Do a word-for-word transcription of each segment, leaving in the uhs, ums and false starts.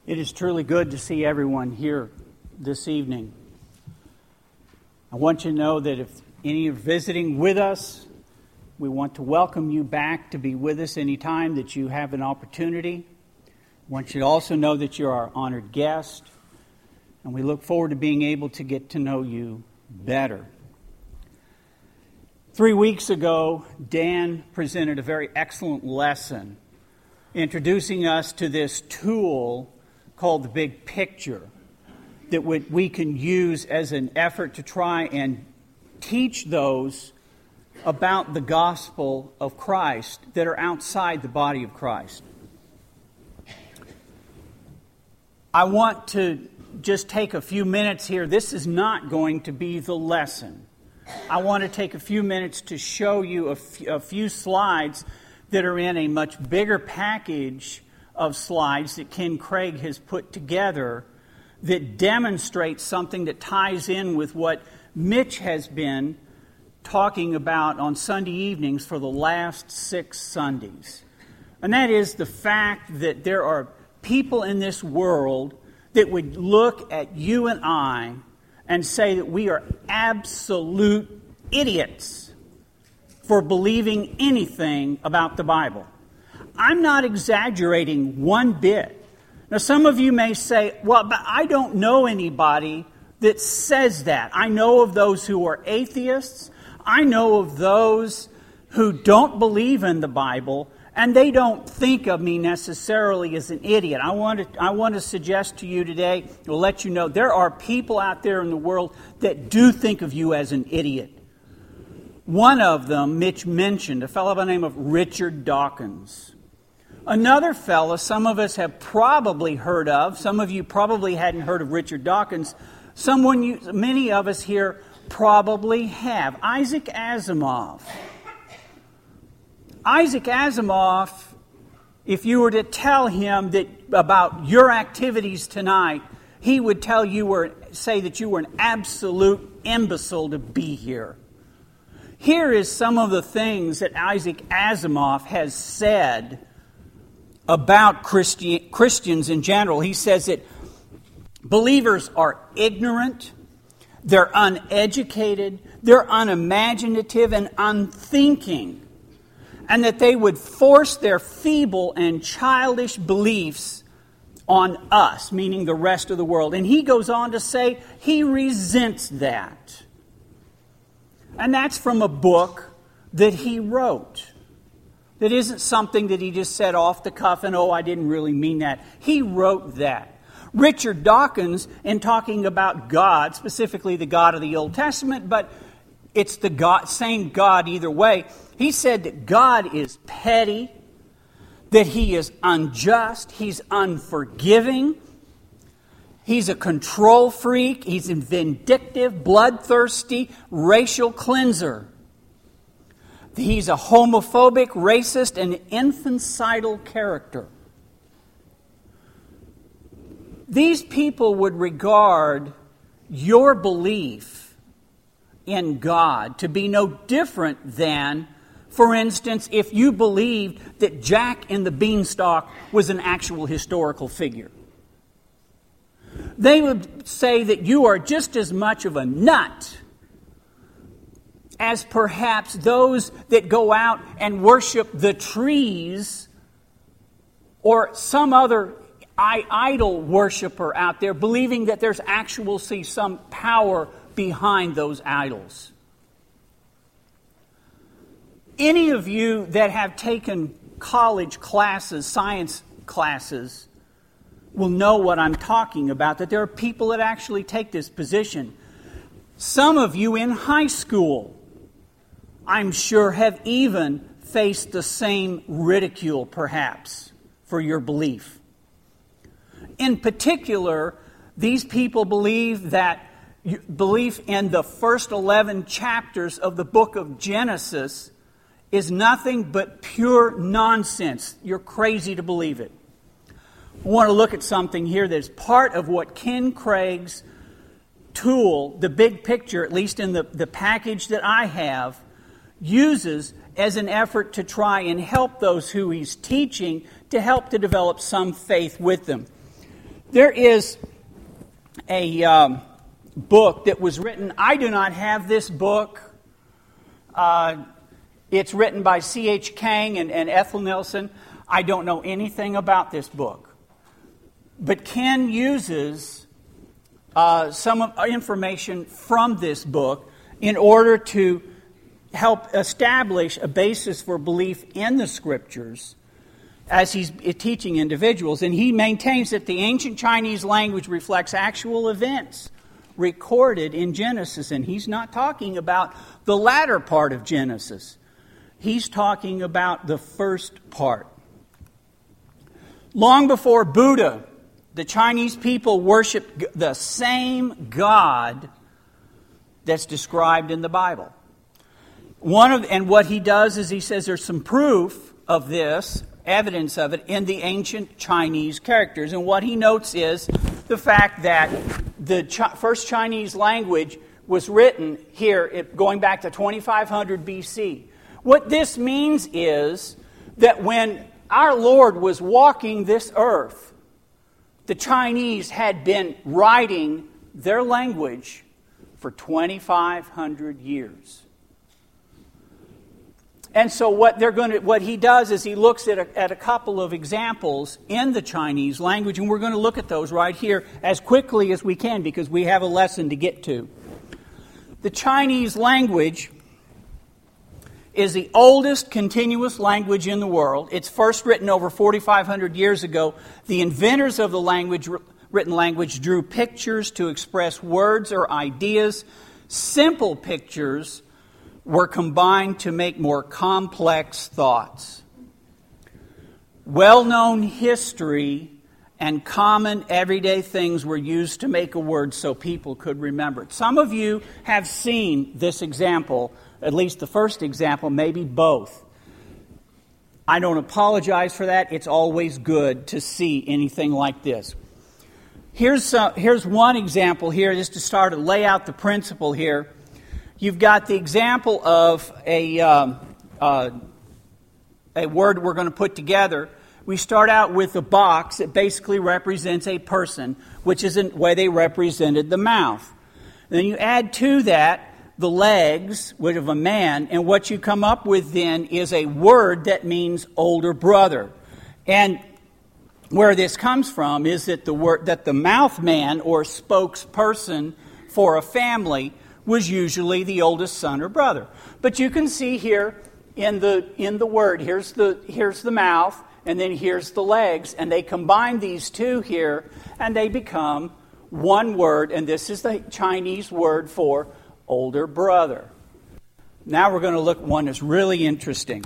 It is truly good to see everyone here this evening. I want you to know that if any are visiting with us, we want to welcome you back to be with us anytime that you have an opportunity. I want you to also know that you're our honored guest, and we look forward to being able to get to know you better. Three weeks ago, Dan presented a very excellent lesson introducing us to this tool called the big picture that we can use as an effort to try and teach those about the gospel of Christ that are outside the body of Christ. I want to just take a few minutes here. This is not going to be the lesson. I want to take a few minutes to show you a, f- a few slides that are in a much bigger package of slides that Ken Craig has put together that demonstrates something that ties in with what Mitch has been talking about on Sunday evenings for the last six Sundays. And that is the fact that there are people in this world that would look at you and I and say that we are absolute idiots for believing anything about the Bible. I'm not exaggerating one bit. Now, some of you may say, well, but I don't know anybody that says that. I know of those who are atheists. I know of those who don't believe in the Bible, and they don't think of me necessarily as an idiot. I want to, I want to suggest to you today, to let you know, there are people out there in the world that do think of you as an idiot. One of them, Mitch mentioned, a fellow by the name of Richard Dawkins. Another fellow some of us have probably heard of, some of you probably hadn't heard of Richard Dawkins, someone you, many of us here probably have, Isaac Asimov. Isaac Asimov, if you were to tell him that about your activities tonight, he would tell you or say that you were an absolute imbecile to be here. Here is some of the things that Isaac Asimov has said about Christi- Christians in general. He says that believers are ignorant, they're uneducated, they're unimaginative and unthinking, and that they would force their feeble and childish beliefs on us, meaning the rest of the world. And he goes on to say he resents that. And that's from a book that he wrote. That isn't something that he just said off the cuff and, oh, I didn't really mean that. He wrote that. Richard Dawkins, in talking about God, specifically the God of the Old Testament, but it's the God, same God either way, he said that God is petty, that he is unjust, he's unforgiving, he's a control freak, he's a vindictive, bloodthirsty, racial cleanser. He's a homophobic, racist, and infanticidal character. These people would regard your belief in God to be no different than, for instance, if you believed that Jack and the Beanstalk was an actual historical figure. They would say that you are just as much of a nut as perhaps those that go out and worship the trees or some other idol worshiper out there, believing that there's actually some power behind those idols. Any of you that have taken college classes, science classes, will know what I'm talking about, that there are people that actually take this position. Some of you in high school, I'm sure, have even faced the same ridicule, perhaps, for your belief. In particular, these people believe that belief in the first eleven chapters of the book of Genesis is nothing but pure nonsense. You're crazy to believe it. I want to look at something here that's part of what Ken Craig's tool, the big picture, at least in the, the package that I have, uses as an effort to try and help those who he's teaching to help to develop some faith with them. There is a um, book that was written. I do not have this book. Uh, it's written by C H Kang and, and Ethel Nelson. I don't know anything about this book. But Ken uses uh, some of, information from this book in order to help establish a basis for belief in the Scriptures as he's teaching individuals. And he maintains that the ancient Chinese language reflects actual events recorded in Genesis. And he's not talking about the latter part of Genesis. He's talking about the first part. Long before Buddha, the Chinese people worshiped the same God that's described in the Bible. One of and what he does is he says there's some proof of this, evidence of it, in the ancient Chinese characters. And what he notes is the fact that the Ch- first Chinese language was written here, it, going back to twenty-five hundred B C. What this means is that when our Lord was walking this earth, the Chinese had been writing their language for twenty-five hundred years. And so what they're going to, what he does is he looks at a, at a couple of examples in the Chinese language, and we're going to look at those right here as quickly as we can because we have a lesson to get to. The Chinese language is the oldest continuous language in the world. It's first written over forty-five hundred years ago. The inventors of the language, written language drew pictures to express words or ideas. Simple pictures were combined to make more complex thoughts. Well-known history and common everyday things were used to make a word so people could remember it. Some of you have seen this example, at least the first example, maybe both. I don't apologize for that. It's always good to see anything like this. Here's, uh, here's one example here, just to start to lay out the principle here. You've got the example of a, um, uh, a word we're going to put together. We start out with a box that basically represents a person, which is the way they represented the mouth. Then you add to that the legs of a man, and what you come up with then is a word that means older brother. And where this comes from is that the word that the mouth man or spokesperson for a family was usually the oldest son or brother. But you can see here in the in the word, here's the here's the mouth, and then here's the legs, and they combine these two here, and they become one word, and this is the Chinese word for older brother. Now we're going to look at one that's really interesting.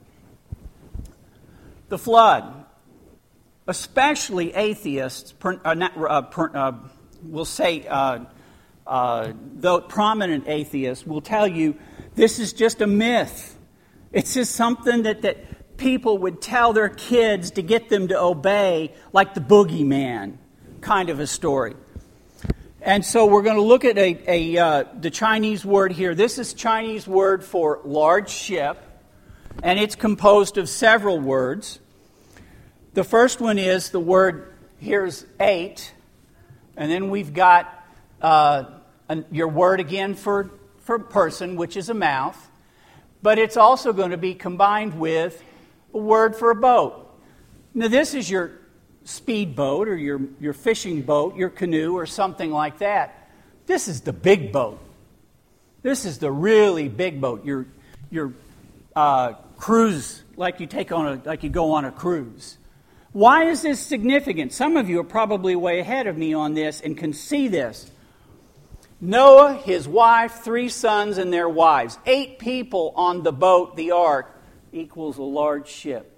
The flood. Especially atheists, uh, not, uh, uh, will say, uh, uh, though prominent atheists will tell you this is just a myth. It's just something that, that people would tell their kids to get them to obey, like the boogeyman kind of a story. And so we're going to look at a, a uh, the Chinese word here. This is Chinese word for large ship, and it's composed of several words. The first one is the word, here's eight, and then we've got uh, a, your word again for, for person, which is a mouth, but it's also going to be combined with a word for a boat. Now this is your speedboat or your, your fishing boat, your canoe or something like that. This is the big boat. This is the really big boat, your, your uh, cruise, like you take on a, like you go on a cruise. Why is this significant? Some of you are probably way ahead of me on this and can see this. Noah, his wife, three sons and their wives. Eight people on the boat, the ark, equals a large ship.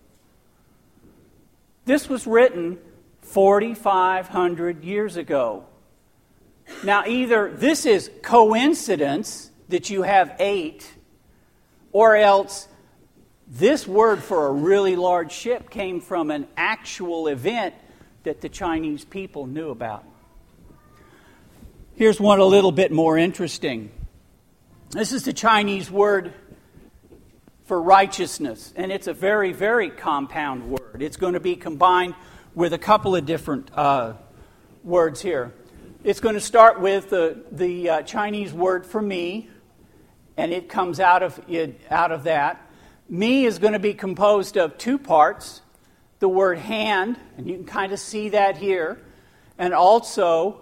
This was written forty-five hundred years ago. Now either this is coincidence that you have eight, or else this word for a really large ship came from an actual event that the Chinese people knew about. Here's one a little bit more interesting. This is the Chinese word for righteousness, and it's a very, very compound word. It's going to be combined with a couple of different uh, words here. It's going to start with the, the uh, Chinese word for me, and it comes out of it, out of that. Me is going to be composed of two parts, the word hand, and you can kind of see that here, and also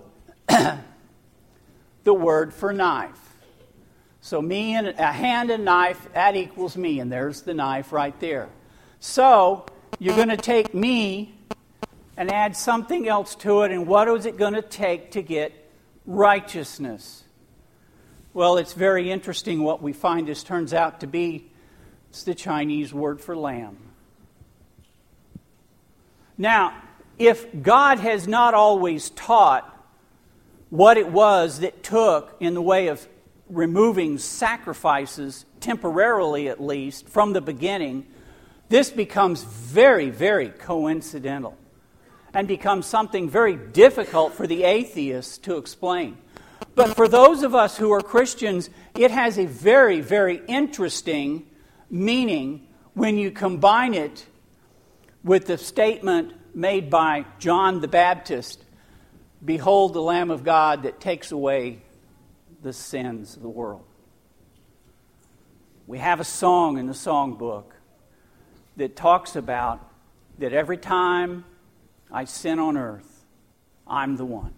the word for knife. So me and a hand and knife, that equals me, and there's the knife right there. So you're going to take me and add something else to it, and what is it going to take to get righteousness? Well, it's very interesting what we find this turns out to be. It's the Chinese word for lamb. Now, if God has not always taught what it was that took in the way of removing sacrifices, temporarily at least, from the beginning, this becomes very, very coincidental and becomes something very difficult for the atheists to explain. But for those of us who are Christians, it has a very, very interesting meaning when you combine it with the statement made by John the Baptist, "Behold the Lamb of God that takes away the sins of the world." We have a song in the songbook that talks about that every time I sin on earth, I'm the one.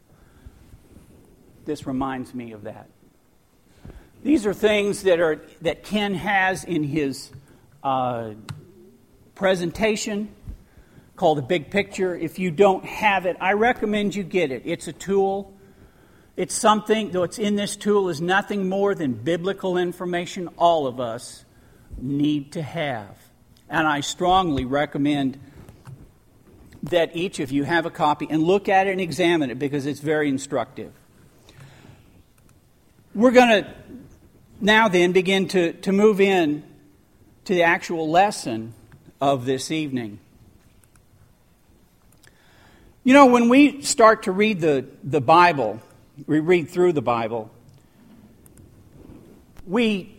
This reminds me of that. These are things that are that Ken has in his uh, presentation called The Big Picture. If you don't have it, I recommend you get it. It's a tool. It's something, though it's in this tool, is nothing more than biblical information all of us need to have. And I strongly recommend that each of you have a copy and look at it and examine it because it's very instructive. We're going to now then begin to, to move in to the actual lesson of this evening. You know, when we start to read the, the Bible, we read through the Bible, we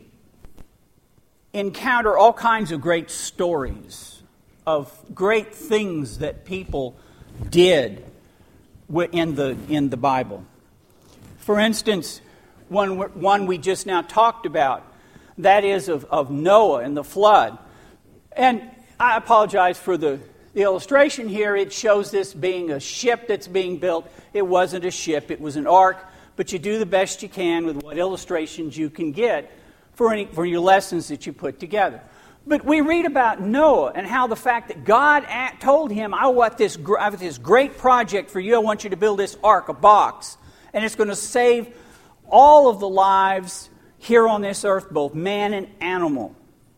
encounter all kinds of great stories of great things that people did in the in the Bible. For instance, one one we just now talked about, that is of, of Noah and the flood. And I apologize for the, the illustration here. It shows this being a ship that's being built. It wasn't a ship, it was an ark, but you do the best you can with what illustrations you can get for any for your lessons that you put together. But we read about Noah and how the fact that God told him, I want this, I have this great project for you. I want you to build this ark, a box. And it's going to save all of the lives here on this earth, both man and animal.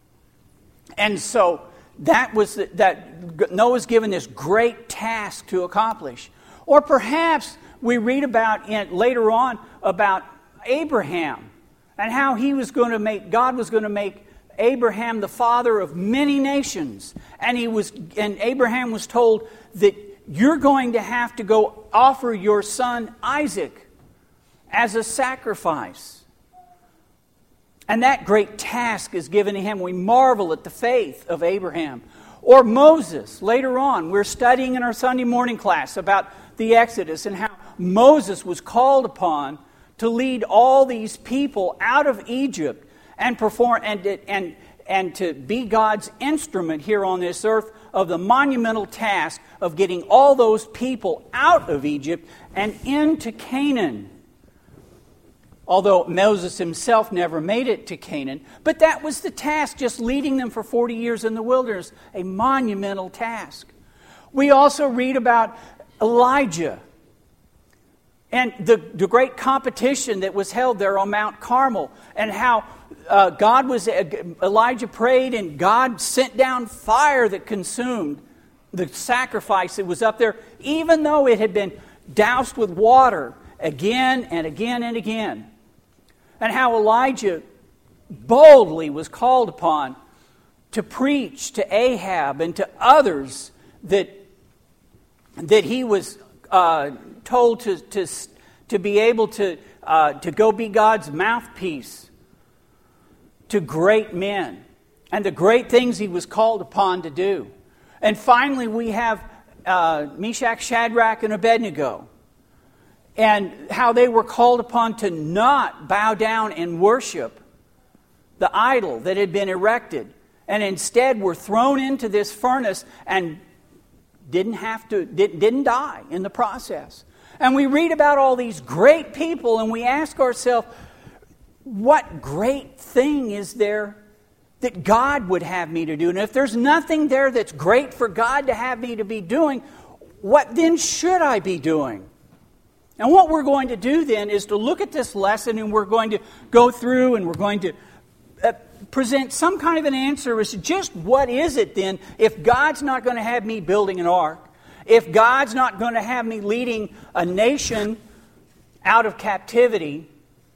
And so that was the, that Noah's given this great task to accomplish. Or perhaps we read about in, later on about Abraham and how he was going to make, God was going to make Abraham the father of many nations. And he was, and Abraham was told that you're going to have to go offer your son Isaac as a sacrifice. And that great task is given to him. We marvel at the faith of Abraham. Or Moses, later on, we're studying in our Sunday morning class about the Exodus and how Moses was called upon to lead all these people out of Egypt and perform and and and to be God's instrument here on this earth of the monumental task of getting all those people out of Egypt and into Canaan. Although Moses himself never made it to Canaan, but that was the task, just leading them for forty years in the wilderness, a monumental task. We also read about Elijah and the, the great competition that was held there on Mount Carmel, and how uh, God was Elijah prayed and God sent down fire that consumed the sacrifice that was up there, even though it had been doused with water again and again and again. And how Elijah boldly was called upon to preach to Ahab and to others that that he was uh, told to, to to be able to uh, to go be God's mouthpiece to great men and the great things he was called upon to do. And finally, we have uh, Meshach, Shadrach, and Abednego, and how they were called upon to not bow down and worship the idol that had been erected, and instead were thrown into this furnace and didn't have to, didn't die in the process. And we read about all these great people, and we ask ourselves, what great thing is there that God would have me to do? And if there's nothing there that's great for God to have me to be doing, what then should I be doing? And what we're going to do then is to look at this lesson, and we're going to go through and we're going to uh, present some kind of an answer as to just what is it then if God's not going to have me building an ark, if God's not going to have me leading a nation out of captivity,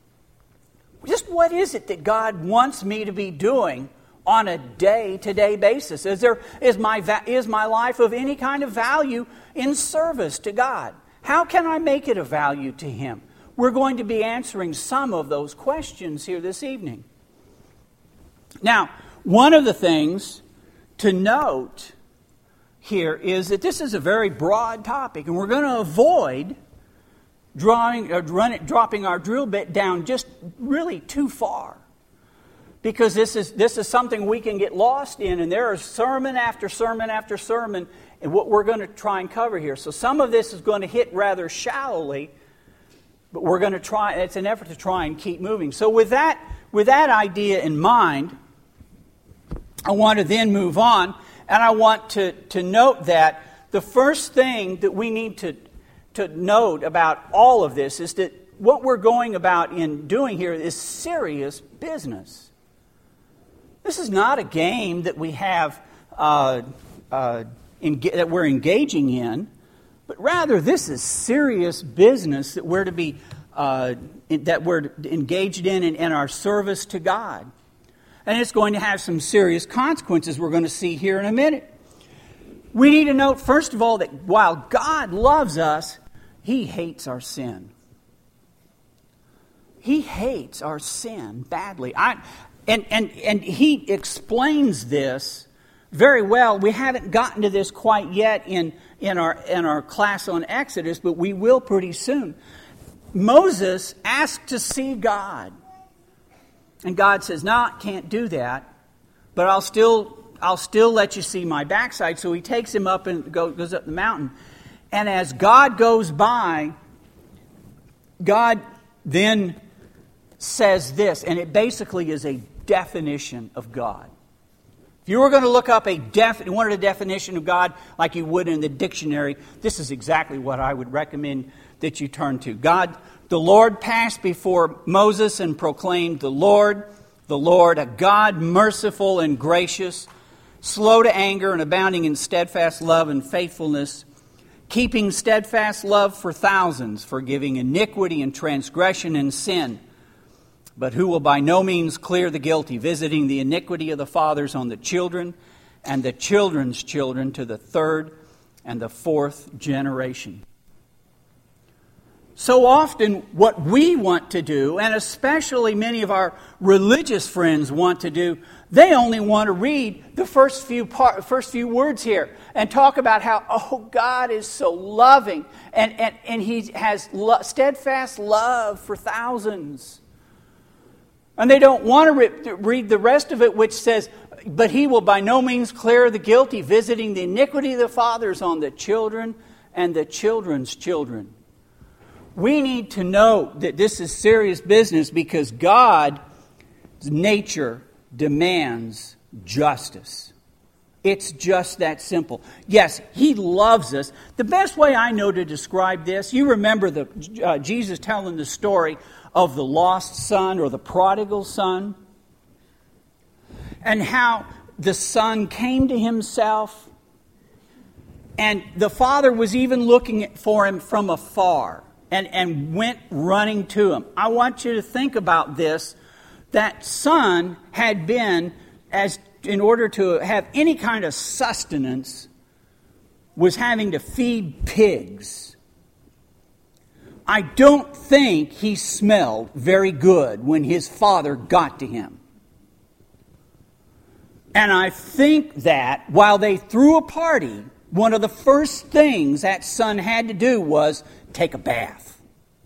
just what is it that God wants me to be doing on a day-to-day basis? Is there is my va- is my life of any kind of value in service to God? How can I make it of value to Him? We're going to be answering some of those questions here this evening. Now, one of the things to note here is that this is a very broad topic, and we're going to avoid drawing, uh, run it, dropping our drill bit down just really too far, because this is this is something we can get lost in, and there is sermon after sermon after sermon in what we're going to try and cover here. So some of this is going to hit rather shallowly, but we're going to try. It's an effort to try and keep moving. So with that with that idea in mind, I want to then move on, and I want to to note that the first thing that we need to to note about all of this is that what we're going about in doing here is serious business. This is not a game that we have uh, uh, en- that we're engaging in, but rather this is serious business that we're to be uh, in, that we're engaged in, in in our service to God, and it's going to have some serious consequences. We're going to see here in a minute. We need to note, first of all, that while God loves us, He hates our sin. He hates our sin badly. I, and, and, and He explains this very well. We haven't gotten to this quite yet in, in, our, in our class on Exodus, but we will pretty soon. Moses asked to see God. And God says, no, I can't do that, but I'll still... I'll still let you see my backside. So he takes him up and go, goes up the mountain. And as God goes by, God then says this, and it basically is a definition of God. If you were going to look up a def, wanted a definition of God like you would in the dictionary, this is exactly what I would recommend that you turn to. God, the Lord passed before Moses and proclaimed, the Lord, the Lord, a God merciful and gracious, slow to anger and abounding in steadfast love and faithfulness, keeping steadfast love for thousands, forgiving iniquity and transgression and sin, but who will by no means clear the guilty, visiting the iniquity of the fathers on the children and the children's children to the third and the fourth generation. So often what we want to do, and especially many of our religious friends want to do, they only want to read the first few part, first few words here and talk about how, oh, God is so loving and, and, and He has lo- steadfast love for thousands. And they don't want to re- read the rest of it, which says, but He will by no means clear the guilty, visiting the iniquity of the fathers on the children and the children's children. We need to know that this is serious business because God's nature demands justice. It's just that simple. Yes, He loves us. The best way I know to describe this, you remember the uh, Jesus telling the story of the lost son or the prodigal son, and how the son came to himself, and the father was even looking for him from afar. And, and went running to him. I want you to think about this. That son had been, as in order to have any kind of sustenance, was having to feed pigs. I don't think he smelled very good when his father got to him. And I think that while they threw a party, one of the first things that son had to do was take a bath.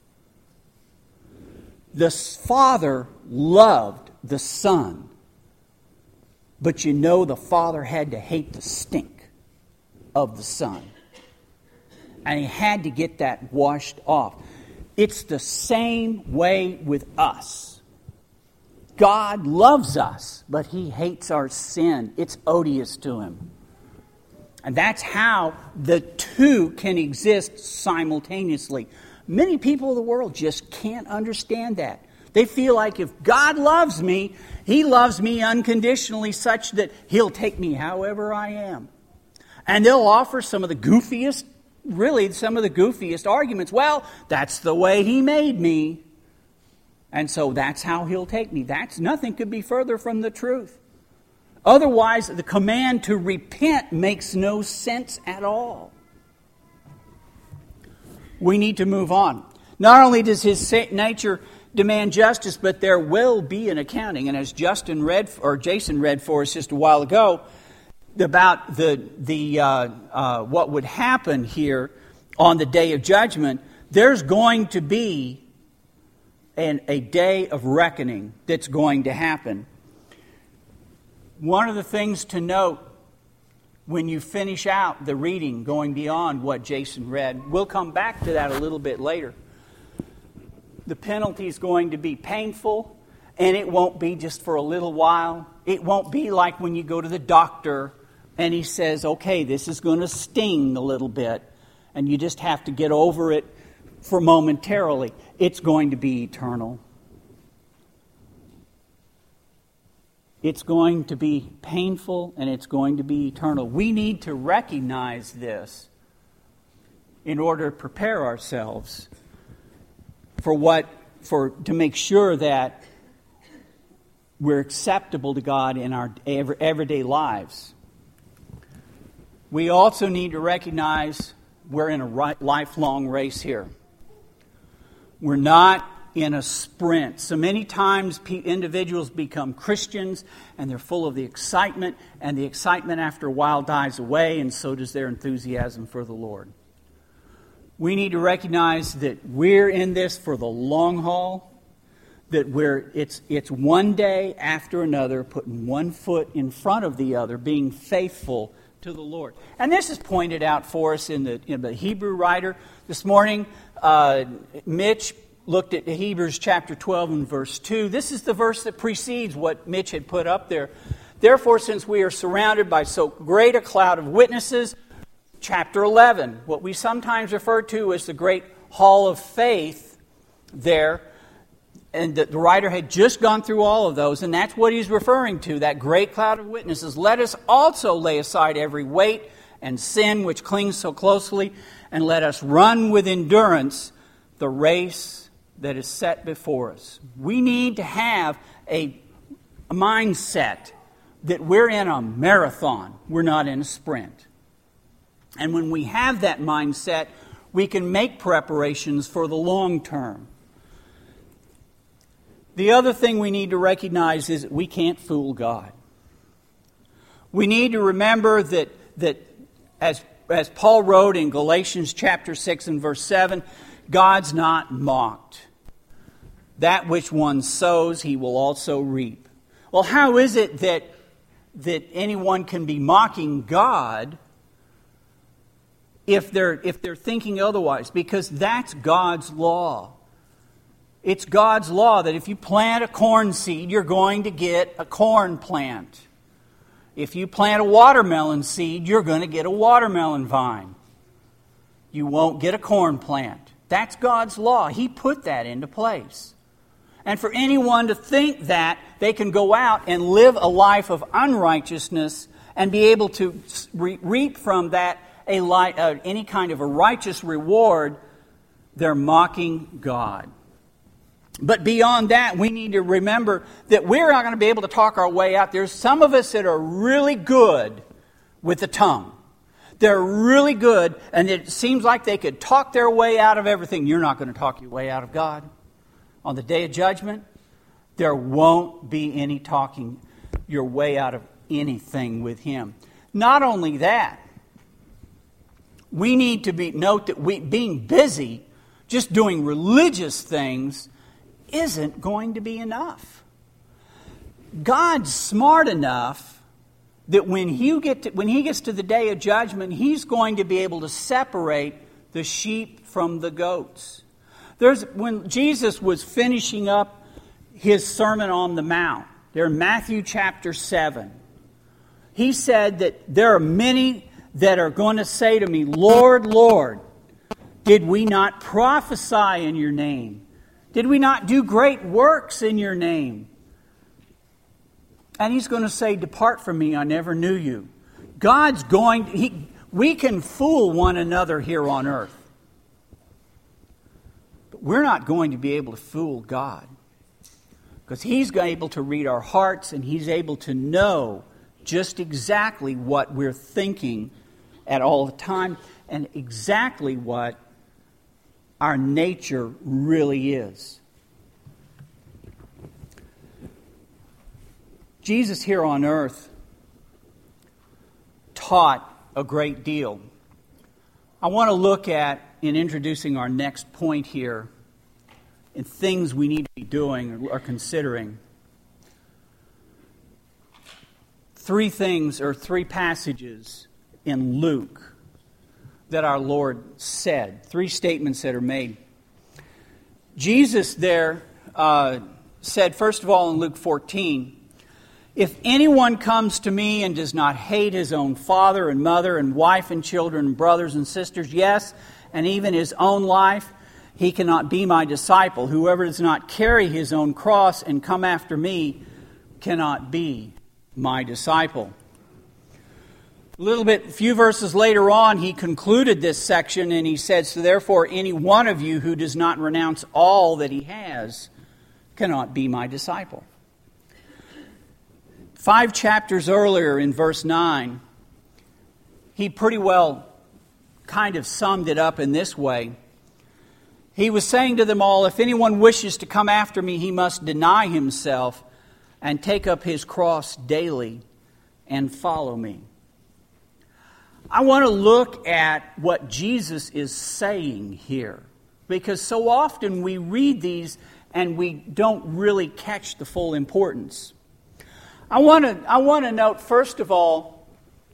The Father loved the Son, but you know the Father had to hate the stink of the Son. And He had to get that washed off. It's the same way with us. God loves us, but He hates our sin. It's odious to Him. And that's how the two can exist simultaneously. Many people in the world just can't understand that. They feel like if God loves me, He loves me unconditionally such that He'll take me however I am. And they'll offer some of the goofiest, really some of the goofiest arguments. Well, that's the way He made me. And so that's how He'll take me. That's nothing could be further from the truth. Otherwise, the command to repent makes no sense at all. We need to move on. Not only does His nature demand justice, but there will be an accounting. And as Justin read, or Jason read for us just a while ago, about the the uh, uh, what would happen here on the day of judgment, there's going to be an, a day of reckoning that's going to happen. One of the things to note when you finish out the reading, going beyond what Jason read, we'll come back to that a little bit later. The penalty is going to be painful, and it won't be just for a little while. It won't be like when you go to the doctor and he says, okay, this is going to sting a little bit, and you just have to get over it for momentarily. It's going to be eternal. It's going to be painful, and it's going to be eternal. We need to recognize this in order to prepare ourselves for what, for to make sure that we're acceptable to God in our everyday lives. We also need to recognize we're in a lifelong race here. We're not in a sprint. So many times individuals become Christians and they're full of the excitement, and the excitement after a while dies away, and so does their enthusiasm for the Lord. We need to recognize that we're in this for the long haul, that we're it's it's one day after another, putting one foot in front of the other, being faithful to the Lord. And this is pointed out for us in the, in the Hebrew writer. This morning, uh, Mitch looked at Hebrews chapter twelve and verse two. This is the verse that precedes what Mitch had put up there. Therefore, since we are surrounded by so great a cloud of witnesses, chapter eleven, what we sometimes refer to as the great hall of faith there, and the writer had just gone through all of those, and that's what he's referring to, that great cloud of witnesses. Let us also lay aside every weight and sin which clings so closely, and let us run with endurance the race that is set before us. We need to have a, a mindset that we're in a marathon, we're not in a sprint. And when we have that mindset, we can make preparations for the long term. The other thing we need to recognize is that we can't fool God. We need to remember that, that as, as Paul wrote in Galatians chapter six and verse seven, God's not mocked. That which one sows, he will also reap. Well, how is it that, that anyone can be mocking God if they're, if they're thinking otherwise? Because that's God's law. It's God's law that if you plant a corn seed, you're going to get a corn plant. If you plant a watermelon seed, you're going to get a watermelon vine. You won't get a corn plant. That's God's law. He put that into place. And for anyone to think that they can go out and live a life of unrighteousness and be able to re- reap from that a li- uh, any kind of a righteous reward, they're mocking God. But beyond that, we need to remember that we're not going to be able to talk our way out. There's some of us that are really good with the tongue. They're really good, and it seems like they could talk their way out of everything. You're not going to talk your way out of God. On the day of judgment, there won't be any talking your way out of anything with Him. Not only that, we need to be note that we being busy, just doing religious things, isn't going to be enough. God's smart enough that when he, get to, when he gets to the day of judgment, he's going to be able to separate the sheep from the goats. There's, when Jesus was finishing up his Sermon on the Mount, there in Matthew chapter seven, he said that there are many that are going to say to me, Lord, Lord, did we not prophesy in your name? Did we not do great works in your name? And he's going to say, depart from me, I never knew you. God's going, he, we can fool one another here on earth. But we're not going to be able to fool God. Because he's able to read our hearts and he's able to know just exactly what we're thinking at all the time and exactly what our nature really is. Jesus here on earth taught a great deal. I want to look at, in introducing our next point here, in things we need to be doing or considering, three things or three passages in Luke that our Lord said. Three statements that are made. Jesus there uh, said, first of all, in Luke fourteen, if anyone comes to me and does not hate his own father and mother and wife and children and brothers and sisters, yes, and even his own life, he cannot be my disciple. Whoever does not carry his own cross and come after me cannot be my disciple. A little bit, a few verses later on, he concluded this section and he said, so therefore any one of you who does not renounce all that he has cannot be my disciple. Five chapters earlier in verse nine, he pretty well kind of summed it up in this way. He was saying to them all, if anyone wishes to come after me, he must deny himself and take up his cross daily and follow me. I want to look at what Jesus is saying here, because so often we read these and we don't really catch the full importance. I want to I want to note, first of all,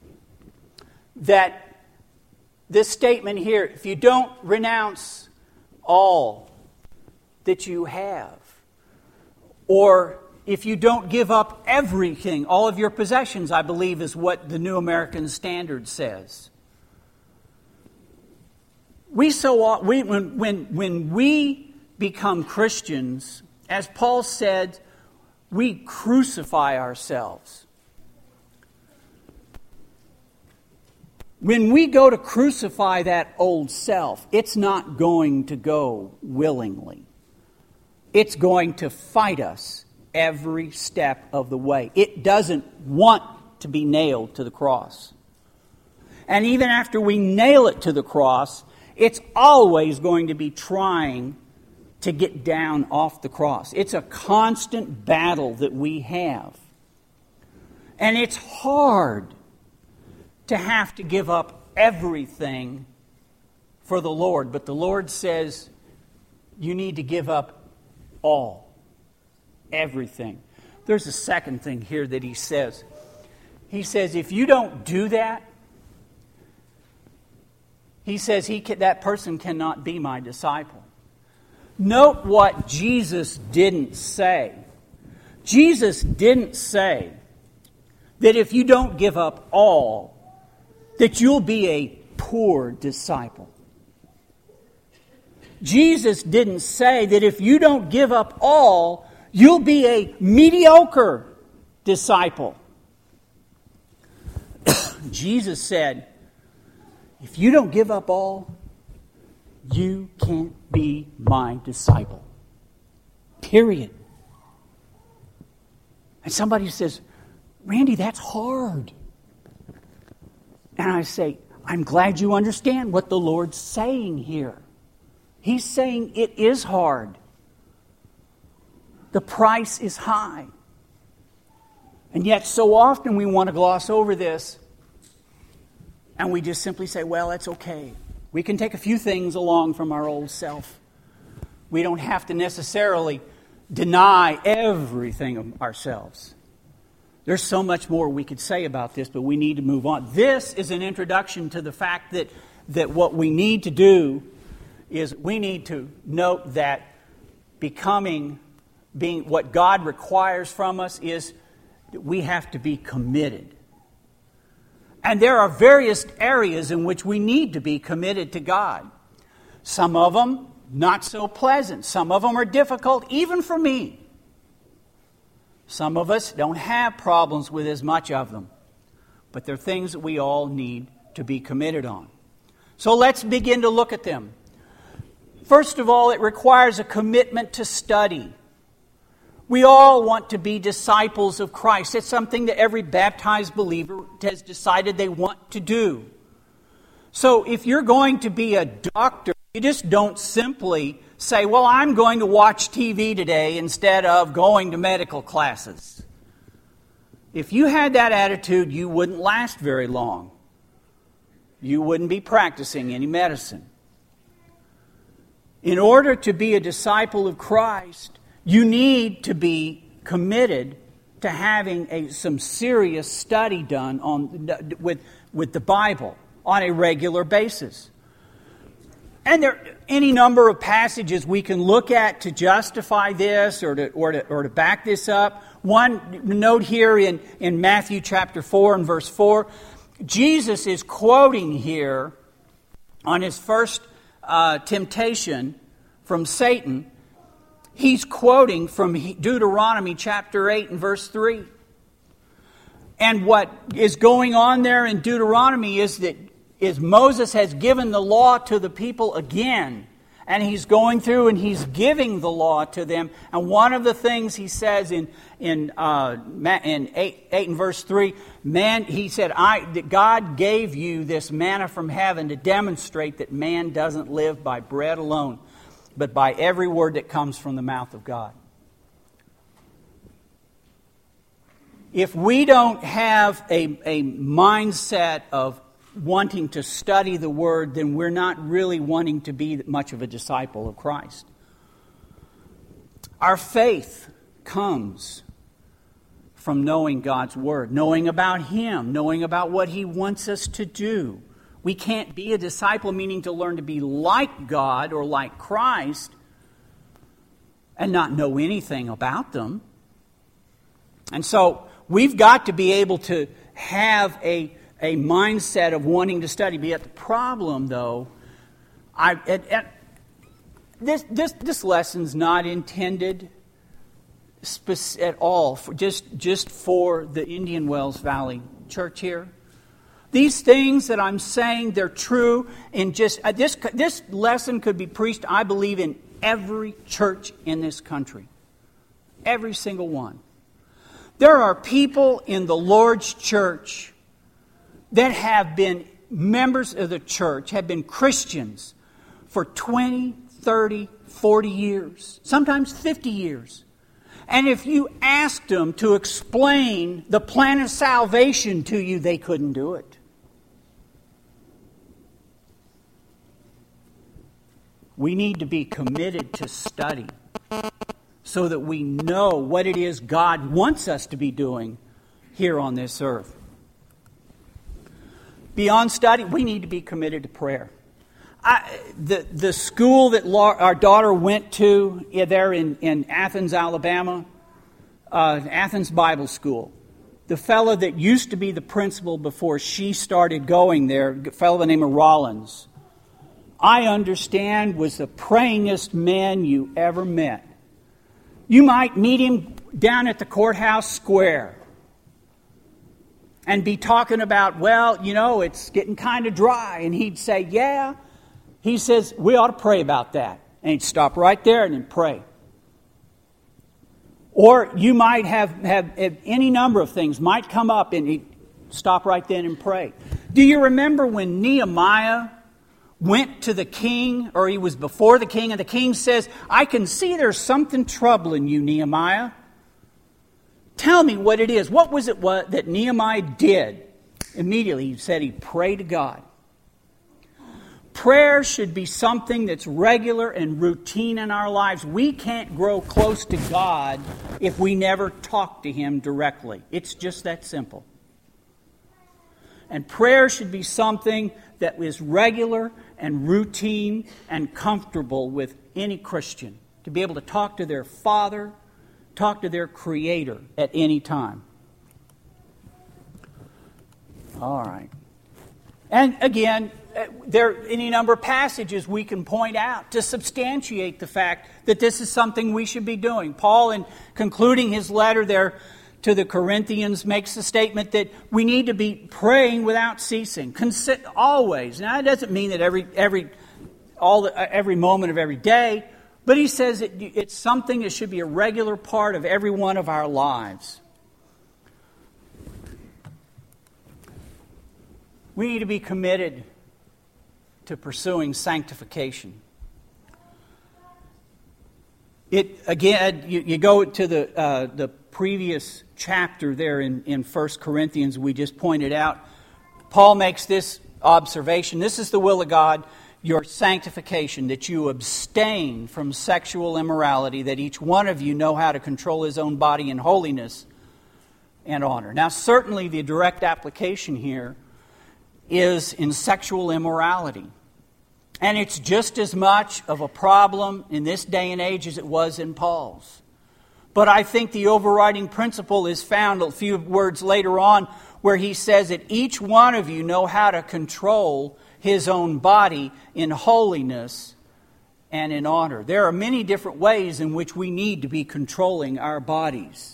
that this statement here, if you don't renounce all that you have, or if you don't give up everything, all of your possessions, I believe is what the New American Standard says. We so we when when when we become Christians, as Paul said, we crucify ourselves. When we go to crucify that old self, it's not going to go willingly. It's going to fight us every step of the way. It doesn't want to be nailed to the cross. And even after we nail it to the cross, it's always going to be trying to get down off the cross. It's a constant battle that we have. And it's hard to have to give up everything for the Lord. But the Lord says you need to give up all. Everything. There's a second thing here that he says. He says if you don't do that, he says he can, that person cannot be my disciple. Note what Jesus didn't say. Jesus didn't say that if you don't give up all, that you'll be a poor disciple. Jesus didn't say that if you don't give up all, you'll be a mediocre disciple. Jesus said, if you don't give up all, you can't be my disciple. Period. And somebody says, Randy, that's hard. And I say, I'm glad you understand what the Lord's saying here. He's saying it is hard. The price is high. And yet so often we want to gloss over this and we just simply say, well, it's okay. We can take a few things along from our old self. We don't have to necessarily deny everything of ourselves. There's so much more we could say about this, but we need to move on. This is an introduction to the fact that, that what we need to do is we need to note that becoming, being what God requires from us is that we have to be committed. And there are various areas in which we need to be committed to God. Some of them not so pleasant. Some of them are difficult, even for me. Some of us don't have problems with as much of them. But they're things that we all need to be committed on. So let's begin to look at them. First of all, it requires a commitment to study. We all want to be disciples of Christ. It's something that every baptized believer has decided they want to do. So if you're going to be a doctor, you just don't simply say, well, I'm going to watch T V today instead of going to medical classes. If you had that attitude, you wouldn't last very long. You wouldn't be practicing any medicine. In order to be a disciple of Christ, you need to be committed to having a, some serious study done on with, with the Bible on a regular basis. And there are any number of passages we can look at to justify this or to, or to, or to back this up. One note here in, in Matthew chapter four and verse four, Jesus is quoting here on his first uh, temptation from Satan. He's quoting from Deuteronomy chapter eight and verse three. And what is going on there in Deuteronomy is that is Moses has given the law to the people again. And he's going through and he's giving the law to them. And one of the things he says in in uh, in eight, eight and verse three, man, he said, I that God gave you this manna from heaven to demonstrate that man doesn't live by bread alone, but by every word that comes from the mouth of God. If we don't have a, a mindset of wanting to study the Word, then we're not really wanting to be much of a disciple of Christ. Our faith comes from knowing God's Word, knowing about Him, knowing about what He wants us to do. We can't be a disciple, meaning to learn to be like God or like Christ, and not know anything about them. And so we've got to be able to have a a mindset of wanting to study. But yet the problem, though, I at, at, this this this lesson's not intended spec- at all for just just for the Indian Wells Valley Church here. These things that I'm saying, they're true. In just uh, this this lesson could be preached, I believe, in every church in this country, every single one. There are people in the Lord's church that have been members of the church, have been Christians for twenty, thirty, forty years, sometimes fifty years. And if you asked them to explain the plan of salvation to you, they couldn't do it. We need to be committed to study so that we know what it is God wants us to be doing here on this earth. Beyond study, we need to be committed to prayer. I, the, the school that La, our daughter went to yeah, there in, in Athens, Alabama, uh, Athens Bible School, the fellow that used to be the principal before she started going there, a fellow by the name of Rollins, I understand was the prayingest man you ever met. You might meet him down at the courthouse square and be talking about, well, you know, it's getting kind of dry. And he'd say, yeah. He says, we ought to pray about that. And he'd stop right there and then pray. Or you might have, have, have any number of things might come up and he'd stop right then and pray. Do you remember when Nehemiah went to the king, or he was before the king, and the king says, I can see there's something troubling you, Nehemiah. Tell me what it is. What was it what, that Nehemiah did? Immediately he said he prayed to God. Prayer should be something that's regular and routine in our lives. We can't grow close to God if we never talk to Him directly. It's just that simple. And prayer should be something that is regular and routine and comfortable with any Christian. To be able to talk to their Father, talk to their Creator at any time. All right. And again, there are any number of passages we can point out to substantiate the fact that this is something we should be doing. Paul, in concluding his letter there to the Corinthians, makes the statement that we need to be praying without ceasing, Consi- always. Now, that doesn't mean that every every all the, every moment of every day, but he says it, it's something that should be a regular part of every one of our lives. We need to be committed to pursuing sanctification. It again, you, you go to the uh, the previous chapter there in, in First Corinthians, we just pointed out, Paul makes this observation. This is the will of God, your sanctification, that you abstain from sexual immorality, that each one of you know how to control his own body in holiness and honor. Now, certainly the direct application here is in sexual immorality. And it's just as much of a problem in this day and age as it was in Paul's. But I think the overriding principle is found a few words later on where he says that each one of you know how to control his own body in holiness and in honor. There are many different ways in which we need to be controlling our bodies.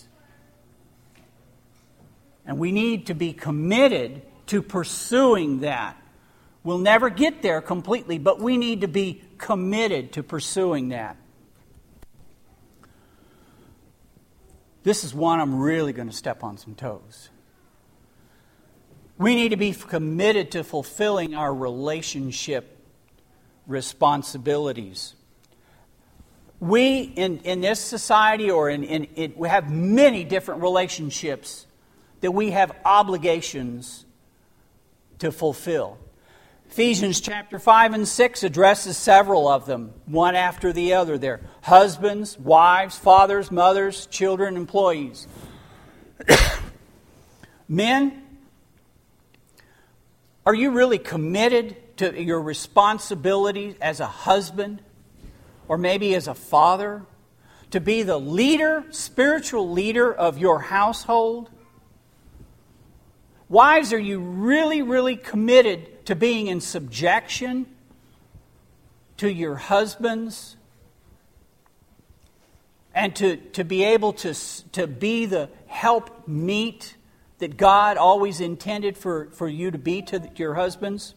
And we need to be committed to pursuing that. We'll never get there completely, but we need to be committed to pursuing that. This is one I'm really going to step on some toes. We need to be committed to fulfilling our relationship responsibilities. We, in, in this society, or in, in it, we have many different relationships that we have obligations to fulfill. Ephesians chapter five and six addresses several of them, one after the other there. Husbands, wives, fathers, mothers, children, employees. Men, are you really committed to your responsibility as a husband, or maybe as a father, to be the leader, spiritual leader of your household? Wives, are you really, really committed to being in subjection to your husbands and to, to be able to, to be the help meet that God always intended for, for you to be to your husbands?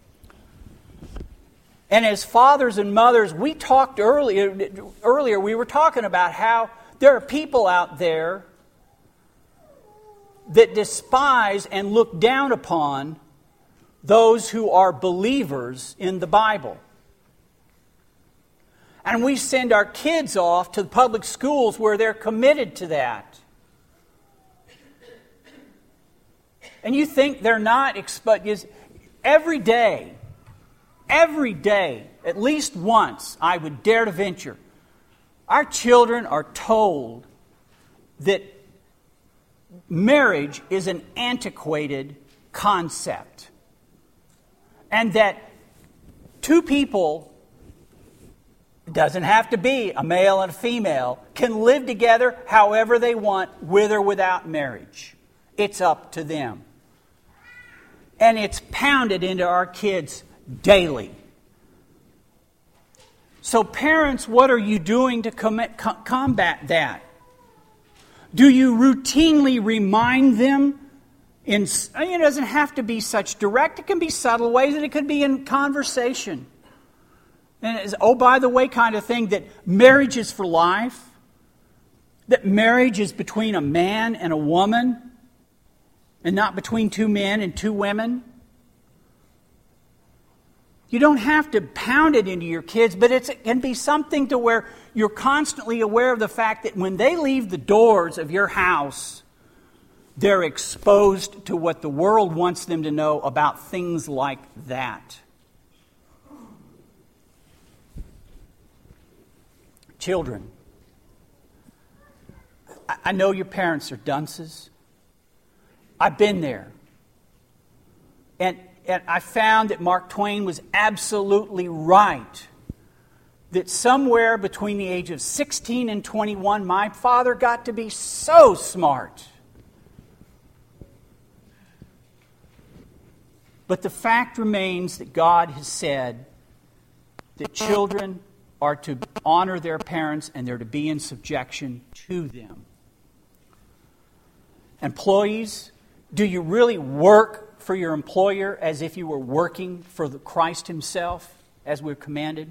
And as fathers and mothers, we talked earlier, earlier we were talking about how there are people out there that despise and look down upon those who are believers in the Bible. And we send our kids off to the public schools where they're committed to that. And you think they're not exposed. Every day, every day, at least once, I would dare to venture, our children are told that marriage is an antiquated concept. And that two people, it doesn't have to be a male and a female, can live together however they want, with or without marriage. It's up to them. And it's pounded into our kids daily. So parents, what are you doing to commit, co- combat that? Do you routinely remind them? In, it doesn't have to be such direct. It can be subtle ways, and it could be in conversation. And it's, oh, by the way, kind of thing, that marriage is for life. That marriage is between a man and a woman, and not between two men and two women. You don't have to pound it into your kids, but it's, it can be something to where you're constantly aware of the fact that when they leave the doors of your house, they're exposed to what the world wants them to know about things like that. Children, I, I know your parents are dunces. I've been there. And, and I found that Mark Twain was absolutely right. That somewhere between the age of sixteen and twenty-one, my father got to be so smart. But the fact remains that God has said that children are to honor their parents and they're to be in subjection to them. Employees, do you really work for your employer as if you were working for the Christ Himself, as we're commanded?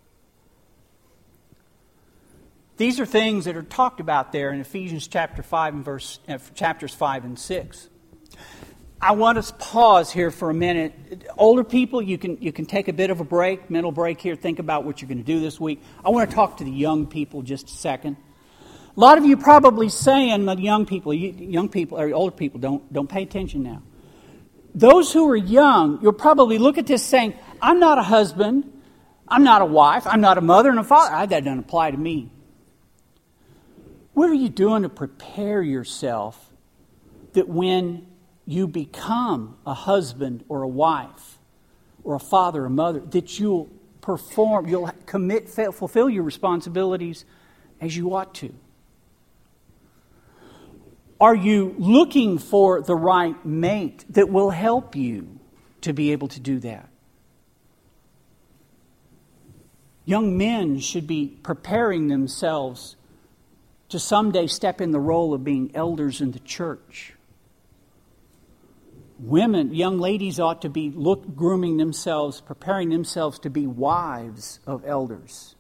These are things that are talked about there in Ephesians chapter five and verse uh, chapters five and six. I want us to pause here for a minute. Older people, you can you can take a bit of a break, mental break here. Think about what you're going to do this week. I want to talk to the young people just a second. A lot of you probably saying, the young people, you, young people or older people, don't don't pay attention now. Those who are young, you'll probably look at this saying, "I'm not a husband, I'm not a wife, I'm not a mother and a father. That doesn't apply to me." What are you doing to prepare yourself that when you become a husband or a wife or a father or mother, that you'll perform, you'll commit, fulfill your responsibilities as you ought to? Are you looking for the right mate that will help you to be able to do that? Young men should be preparing themselves to someday step in the role of being elders in the church. Women, young ladies ought to be look, grooming themselves, preparing themselves to be wives of elders.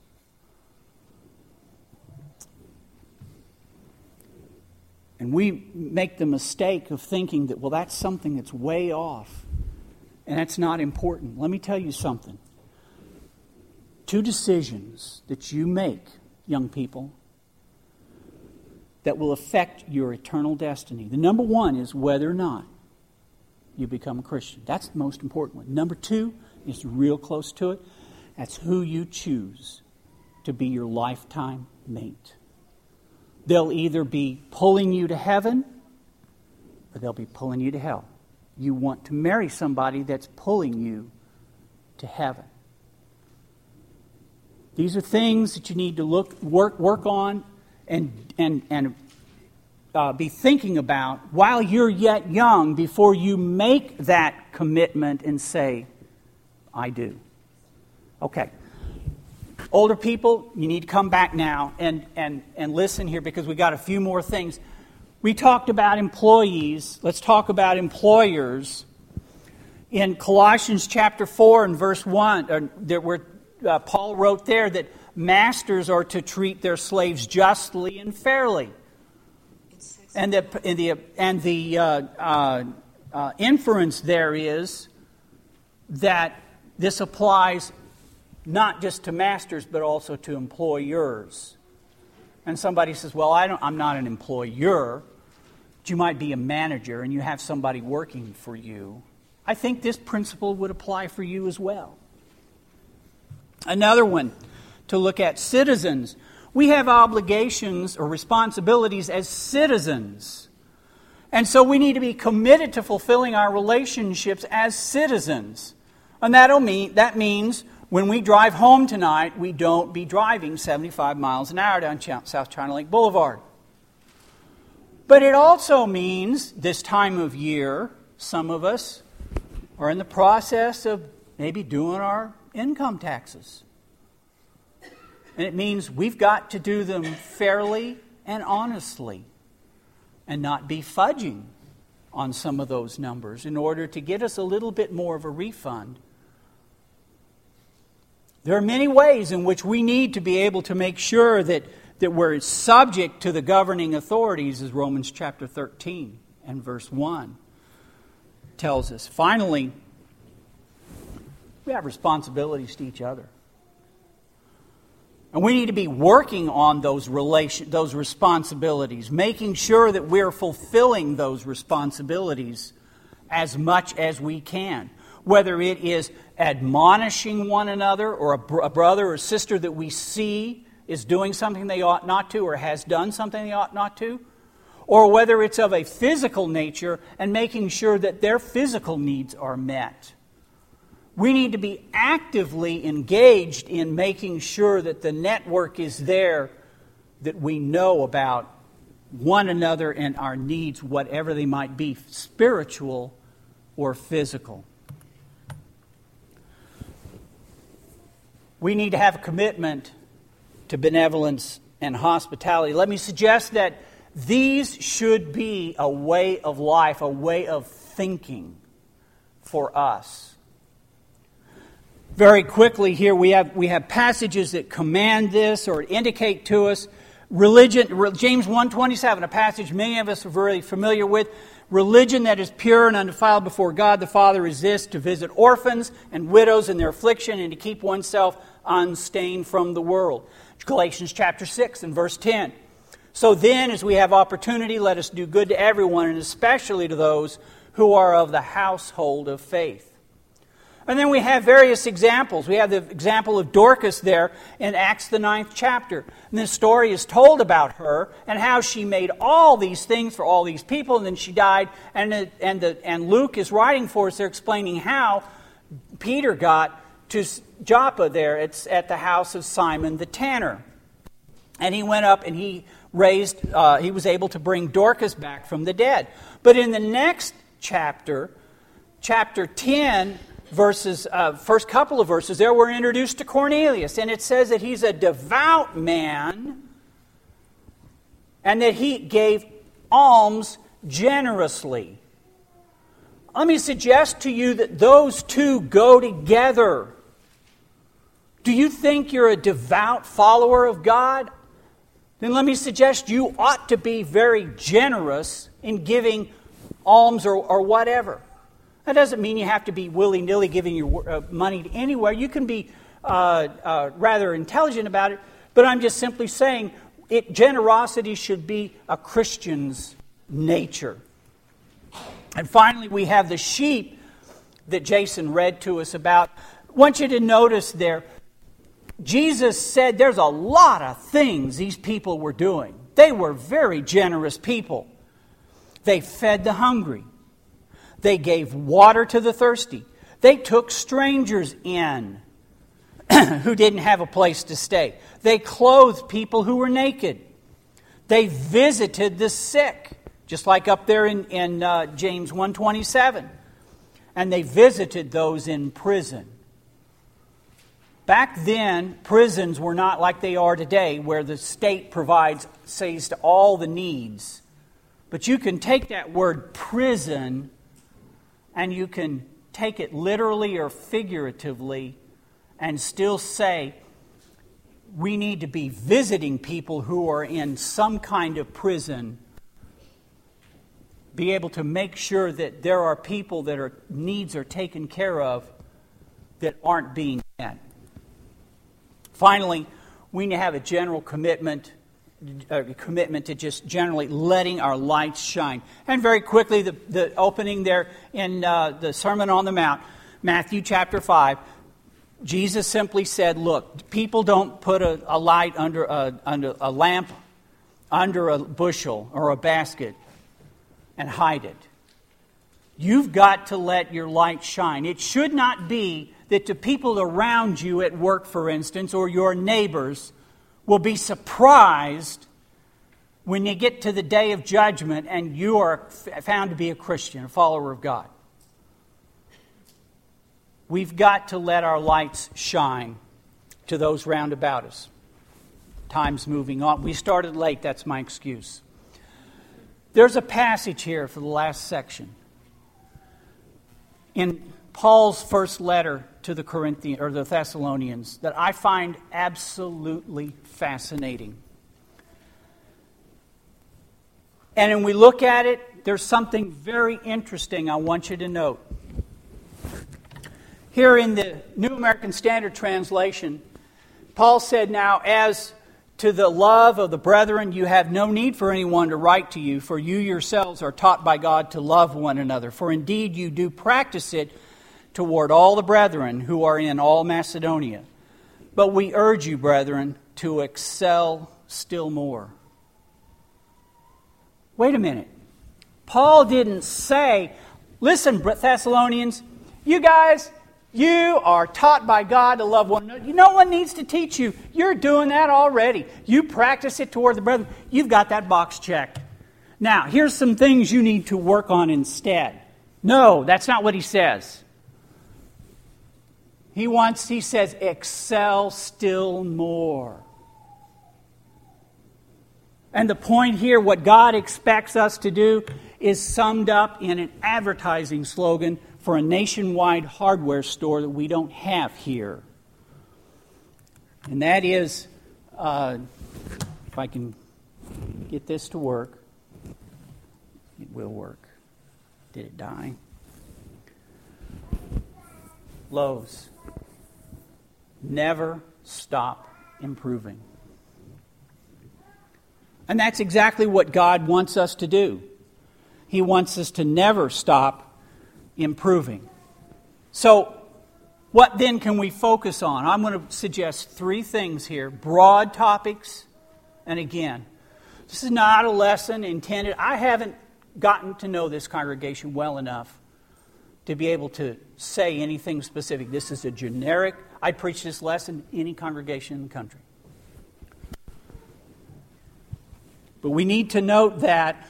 And we make the mistake of thinking that, well, that's something that's way off, and that's not important. Let me tell you something. Two decisions that you make, young people, that will affect your eternal destiny. The number one is whether or not you become a Christian. That's the most important one. Number two is real close to it. That's who you choose to be your lifetime mate. They'll either be pulling you to heaven or they'll be pulling you to hell. You want to marry somebody that's pulling you to heaven. These are things that you need to look, work, work on and and and uh, be thinking about while you're yet young before you make that commitment and say, I do. Okay. Older people, you need to come back now and, and, and listen here because we got a few more things. We talked about employees. Let's talk about employers. In Colossians chapter four and verse one, uh, there were, uh, Paul wrote there that masters are to treat their slaves justly and fairly. And the, and the, and the uh, uh, uh, inference there is that this applies not just to masters, but also to employers. And somebody says, well, I don't, I'm not an employer. But you might be a manager and you have somebody working for you. I think this principle would apply for you as well. Another one to look at, citizens. We have obligations or responsibilities as citizens. And so we need to be committed to fulfilling our relationships as citizens. And that'll mean that means when we drive home tonight, we don't be driving seventy-five miles an hour down South China Lake Boulevard. But it also means this time of year, some of us are in the process of maybe doing our income taxes. And it means we've got to do them fairly and honestly and not be fudging on some of those numbers in order to get us a little bit more of a refund. There are many ways in which we need to be able to make sure that, that we're subject to the governing authorities, as Romans chapter thirteen and verse one tells us. Finally, we have responsibilities to each other. And we need to be working on those relation, those responsibilities, making sure that we're fulfilling those responsibilities as much as we can. Whether it is admonishing one another or a, br- a brother or sister that we see is doing something they ought not to or has done something they ought not to, or whether it's of a physical nature and making sure that their physical needs are met. We need to be actively engaged in making sure that the network is there, that we know about one another and our needs, whatever they might be, spiritual or physical. We need to have a commitment to benevolence and hospitality. Let me suggest that these should be a way of life, a way of thinking for us. Very quickly here, we have we have passages that command this or indicate to us. Religion, James one twenty-seven, a passage many of us are very familiar with. Religion that is pure and undefiled before God the Father is this: to visit orphans and widows in their affliction and to keep oneself unstained from the world. Galatians chapter six and verse ten. So then, as we have opportunity, let us do good to everyone, and especially to those who are of the household of faith. And then we have various examples. We have the example of Dorcas there in Acts the ninth chapter. And this story is told about her and how she made all these things for all these people, and then she died. And the, and the, and Luke is writing for us there, explaining how Peter got to Joppa there. It's at the house of Simon the tanner. And he went up and he raised, uh, he was able to bring Dorcas back from the dead. But in the next chapter, chapter ten, verses, uh, first couple of verses there, we're introduced to Cornelius. And it says that he's a devout man and that he gave alms generously. Let me suggest to you that those two go together. Do you think you're a devout follower of God? Then let me suggest you ought to be very generous in giving alms or, or whatever. That doesn't mean you have to be willy-nilly giving your uh, money to anywhere. You can be uh, uh, rather intelligent about it. But I'm just simply saying it, generosity should be a Christian's nature. And finally, we have the sheep that Jason read to us about. I want you to notice there, Jesus said there's a lot of things these people were doing. They were very generous people. They fed the hungry. They gave water to the thirsty. They took strangers in who didn't have a place to stay. They clothed people who were naked. They visited the sick, just like up there in, in uh, James one twenty-seven. And they visited those in prison. Back then, prisons were not like they are today, where the state provides, says to all the needs. But you can take that word prison and you can take it literally or figuratively and still say we need to be visiting people who are in some kind of prison, be able to make sure that there are people that are needs are taken care of that aren't being met. Finally, we need to have a general commitment A commitment to just generally letting our lights shine. And very quickly, the, the opening there in uh, the Sermon on the Mount, Matthew chapter five, Jesus simply said, look, people don't put a, a light under a, under a lamp, under a bushel or a basket and hide it. You've got to let your light shine. It should not be that the people around you at work, for instance, or your neighbors will be surprised when you get to the day of judgment and you are f- found to be a Christian, a follower of God. We've got to let our lights shine to those round about us. Time's moving on. We started late, that's my excuse. There's a passage here for the last section. In Paul's first letter to the Corinthians or the Thessalonians that I find absolutely fascinating. And when we look at it, there's something very interesting I want you to note. Here in the New American Standard Translation, Paul said, now as to the love of the brethren, you have no need for anyone to write to you, for you yourselves are taught by God to love one another. For indeed you do practice it toward all the brethren who are in all Macedonia. But we urge you, brethren, to excel still more. Wait a minute. Paul didn't say, listen, Thessalonians, you guys, you are taught by God to love one another. No one needs to teach you. You're doing that already. You practice it toward the brethren. You've got that box checked. Now, here's some things you need to work on instead. No, that's not what he says. He wants, he says, excel still more. And the point here, what God expects us to do, is summed up in an advertising slogan for a nationwide hardware store that we don't have here. And that is, uh, if I can get this to work, it will work. Did it die? Lowe's. Never stop improving. And that's exactly what God wants us to do. He wants us to never stop improving. So, what then can we focus on? I'm going to suggest three things here. Broad topics. And again, this is not a lesson intended. I haven't gotten to know this congregation well enough to be able to say anything specific. This is a generic, I'd preach this lesson in any congregation in the country. But we need to note that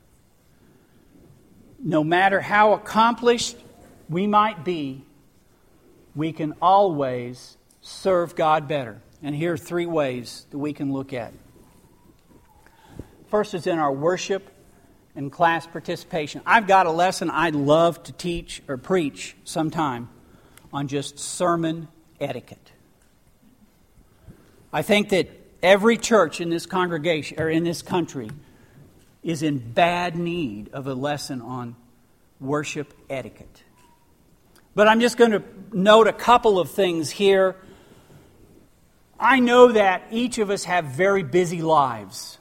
no matter how accomplished we might be, we can always serve God better. And here are three ways that we can look at it. First is in our worship and class participation. I've got a lesson I'd love to teach or preach sometime on just sermon etiquette. I think that every church in this congregation or in this country is in bad need of a lesson on worship etiquette. But I'm just going to note a couple of things here. I know that each of us have very busy lives.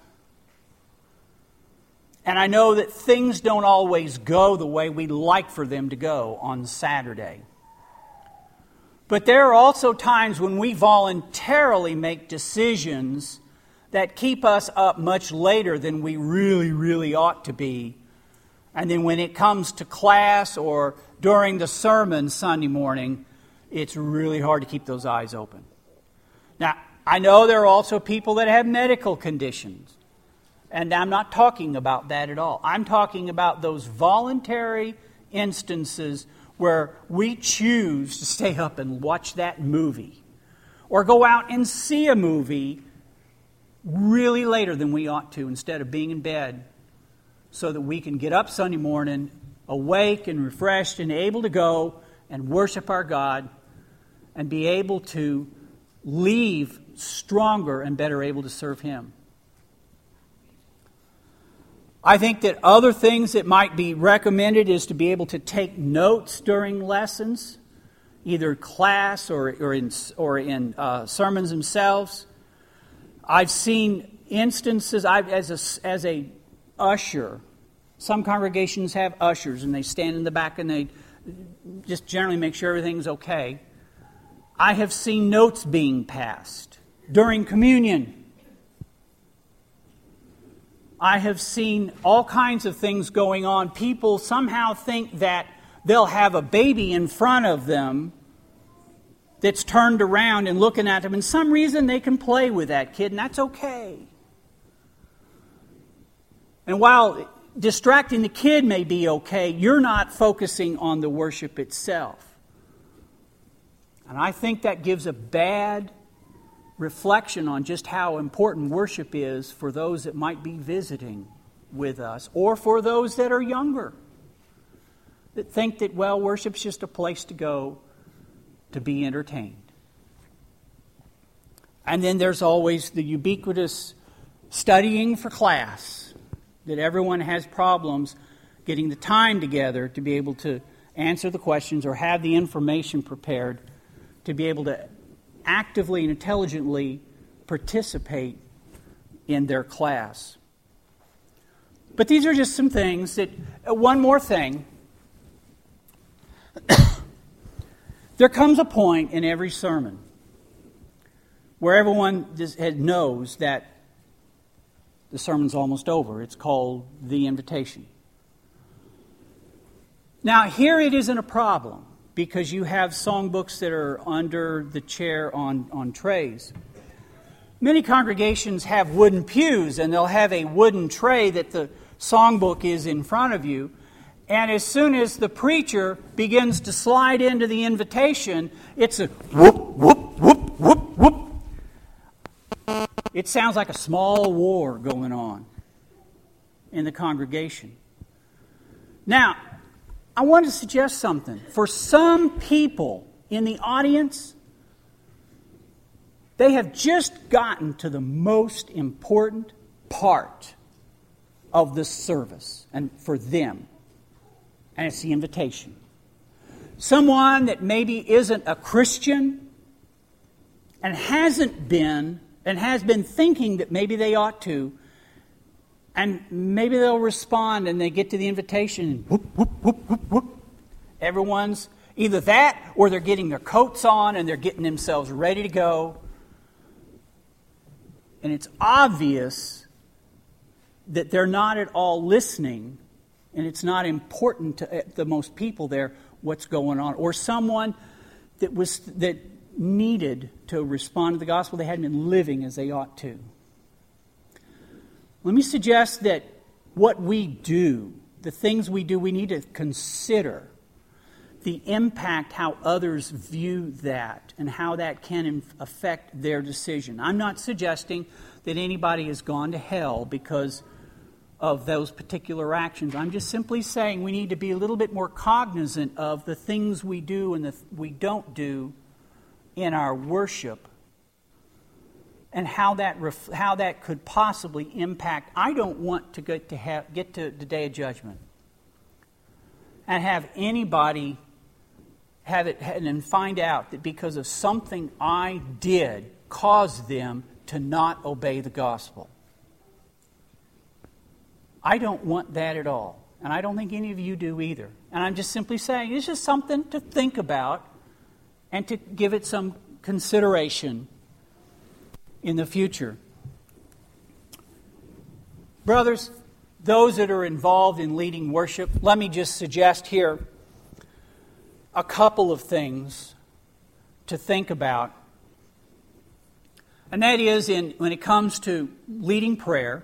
And I know that things don't always go the way we'd like for them to go on Saturday. But there are also times when we voluntarily make decisions that keep us up much later than we really, really ought to be. And then when it comes to class or during the sermon Sunday morning, it's really hard to keep those eyes open. Now, I know there are also people that have medical conditions. And I'm not talking about that at all. I'm talking about those voluntary instances where we choose to stay up and watch that movie or go out and see a movie really later than we ought to instead of being in bed so that we can get up Sunday morning awake and refreshed and able to go and worship our God and be able to leave stronger and better able to serve Him. I think that other things that might be recommended is to be able to take notes during lessons, either class or, or in, or in uh, sermons themselves. I've seen instances, I've, as a, as a usher, some congregations have ushers and they stand in the back and they just generally make sure everything's okay. I have seen notes being passed during communion. I have seen all kinds of things going on. People somehow think that they'll have a baby in front of them that's turned around and looking at them. And some reason they can play with that kid, and that's okay. And while distracting the kid may be okay, you're not focusing on the worship itself. And I think that gives a bad reflection on just how important worship is for those that might be visiting with us or for those that are younger that think that, well, worship's just a place to go to be entertained. And then there's always the ubiquitous studying for class, that everyone has problems getting the time together to be able to answer the questions or have the information prepared to be able to actively and intelligently participate in their class. But these are just some things that, uh, one more thing. There comes a point in every sermon where everyone just knows that the sermon's almost over. It's called the invitation. Now, here it isn't a problem because you have songbooks that are under the chair on, on trays. Many congregations have wooden pews, and they'll have a wooden tray that the songbook is in front of you. And as soon as the preacher begins to slide into the invitation, it's a whoop, whoop, whoop, whoop, whoop. It sounds like a small war going on in the congregation. Now, I want to suggest something. For some people in the audience, they have just gotten to the most important part of the service, and for them, and it's the invitation. Someone that maybe isn't a Christian and hasn't been, and has been thinking that maybe they ought to, and maybe they'll respond and they get to the invitation and whoop, whoop, whoop, whoop, whoop. Everyone's either that or they're getting their coats on and they're getting themselves ready to go. And it's obvious that they're not at all listening, and it's not important to the most people there what's going on. Or someone that was that needed to respond to the gospel, they hadn't been living as they ought to. Let me suggest that what we do, the things we do, we need to consider the impact, how others view that, and how that can affect their decision. I'm not suggesting that anybody has gone to hell because of those particular actions. I'm just simply saying we need to be a little bit more cognizant of the things we do and the th- we don't do in our worship, and how that ref- how that could possibly impact. I don't want to get to have, get to the day of judgment and have anybody have it and find out that because of something I did caused them to not obey the gospel. I don't want that at all. And I don't think any of you do either. And I'm just simply saying it's just something to think about and to give it some consideration in the future. Brothers, those that are involved in leading worship, let me just suggest here a couple of things to think about. And that is in when it comes to leading prayer,